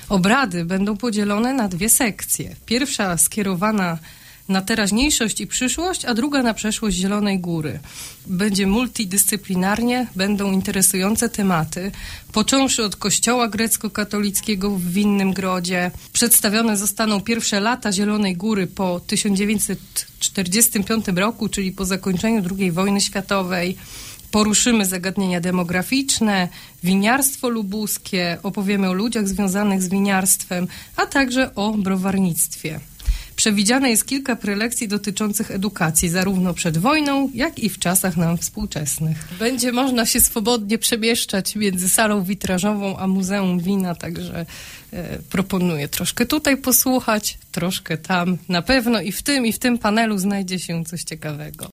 Obrady będą podzielone na 2 sekcje. Pierwsza skierowana na teraźniejszość i przyszłość, a druga na przeszłość Zielonej Góry. Będzie multidyscyplinarnie, będą interesujące tematy, począwszy od kościoła grecko-katolickiego w Winnym Grodzie. Przedstawione zostaną pierwsze lata Zielonej Góry po 1945 roku, czyli po zakończeniu II wojny światowej. Poruszymy zagadnienia demograficzne, winiarstwo lubuskie, opowiemy o ludziach związanych z winiarstwem, a także o browarnictwie. Przewidziane jest kilka prelekcji dotyczących edukacji, zarówno przed wojną, jak i w czasach nam współczesnych. Będzie można się swobodnie przemieszczać między salą witrażową a Muzeum Wina, także proponuję troszkę tutaj posłuchać, troszkę tam. Na pewno i w tym panelu znajdzie się coś ciekawego.